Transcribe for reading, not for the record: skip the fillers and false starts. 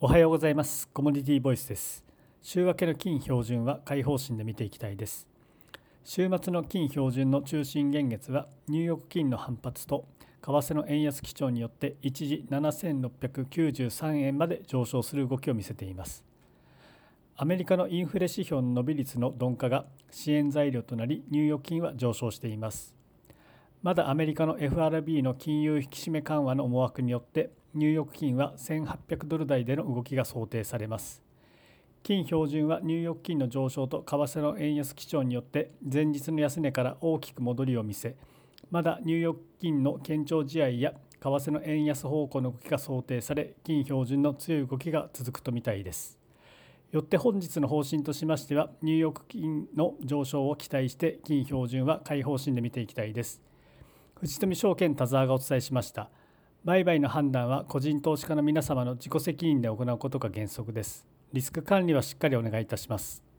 おはようございます。コモディティボイスです。週明けの金標準は買い方針で見ていきたいです。週末の金標準の中心現月はニューヨーク金の反発と為替の円安基調によって一時7693円まで上昇する動きを見せています。アメリカのインフレ指標の伸び率の鈍化が支援材料となり、ニューヨーク金は上昇しています。まだアメリカの FRB の金融引き締め緩和の思惑によってニューヨーク金は1800ドル台での動きが想定されます。金標準はニューヨーク金の上昇と為替の円安基調によって前日の安値から大きく戻りを見せ、まだニューヨーク金の堅調試合や為替の円安方向の動きが想定され、金標準の強い動きが続くとみたいです。よって本日の方針としましては、ニューヨーク金の上昇を期待して金標準は買い方針で見ていきたいです。藤富証券田沢がお伝えしました。売買の判断は個人投資家の皆様の自己責任で行うことが原則です。リスク管理はしっかりお願いいたします。